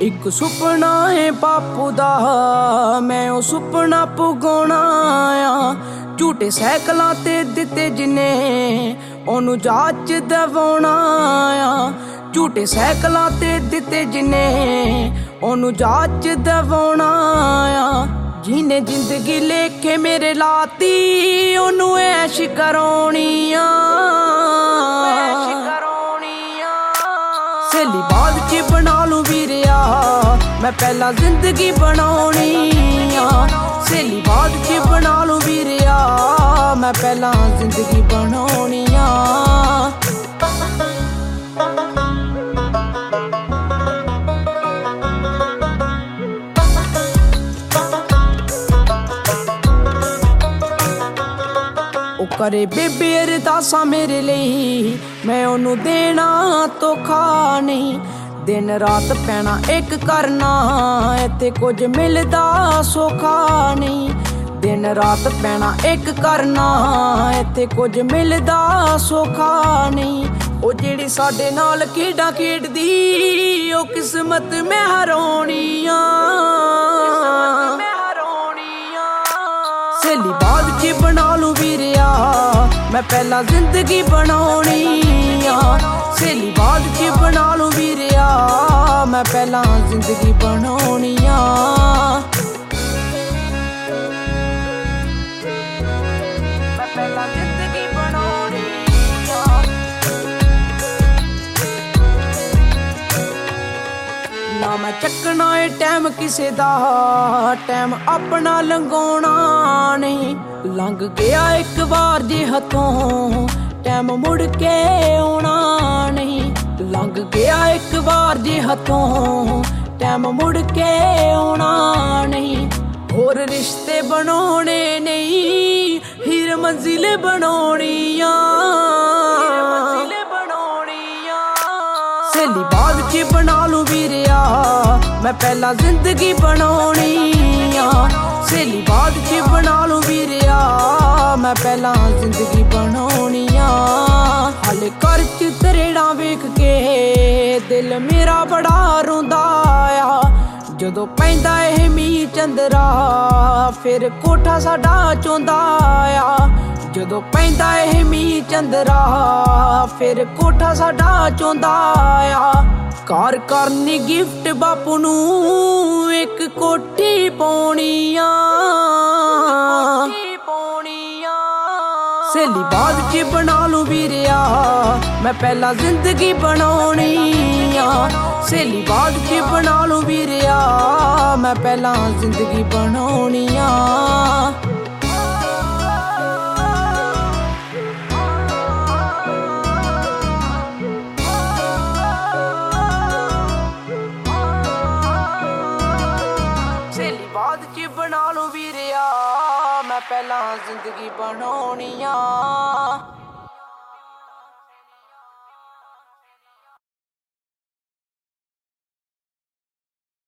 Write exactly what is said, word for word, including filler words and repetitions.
एक सुपना है बापू दा मैं ओ सुपना पुगाउणा आ। झूठे सैकलां ते दिते जिने ओनू जाच दवाउणा आ। झूठे सैकलां ते दिते जिने ओनू जाच दवाउणा आ। जिने जिंदगी लेखे मेरे लाती ओनू ऐश कराउणी आ। सहेली बाद च बना लूं वीरिया मैं पहला जिंदगी बनाउणी आ। सहेली बाद च बना लूं वीरिया मैं पहला जिंदगी बनाउणी आ। करे बेबे अरदासा मेरे लिए मैं ओनू देना धोखा नहीं। दिन रात पैना एक करना इत्थे कुछ मिलदा सौखा नहीं। दिन रात पैना एक करना इत्थे कुछ मिलदा सौखा नहीं। ओ जेड़ी साडे नाल खेडां खेडदी ओ किस्मत मैं हराउणी आ। सहेली बाद च बना लूं वीरिया मैं पहला जिंदगी बनाउणी आ। सहेली बाद च बना लूं वीरिया मैं पहला जिंदगी बनाउणी आ। मैं पहला जिंदगी बनाउणी आ। ना मैं चकना ए टाइम किसे दा टाइम अपना लंघाउणा नहीं। लंघ गया एक बार जे हथों टाइम मुड़ के आउणा नहीं। लंघ गया एक बार जे हथों टाइम मुड़ के आउणा नहीं। होर रिश्ते बनाउणे नहीं हीर मंजिल बनाउणी आ। सहेली बाद च बना लूं वीरिया मैं पहला जिंदगी बनाउणी आ। सहेली बाद च बना लूं वीरिया मैं पहला जिंदगी बनाउणी आ। हाले घर च तरेड़ा वेख के दिल मेरा बड़ा रोंदा आ। जदों पैंदा एह मींह चंदरा फिर कोठा साडा चोंदा आ। जदों पैंदा एह मींह चंदरा फिर कोठा साडा चोंदा आ। कार करनी गिफ्ट बापू नू एक कोठी पाउणी आ। सहेली बाद च बना लूं वीरिया मैं पहला जिंदगी बनाउणी आ। सहेली बाद च बना लूं वीरिया मैं पहला जिंदगी बनाउणी आ। सहेली बाद च बना लूं वीरिया मैं पहला जिंदगी बनाउणी आ।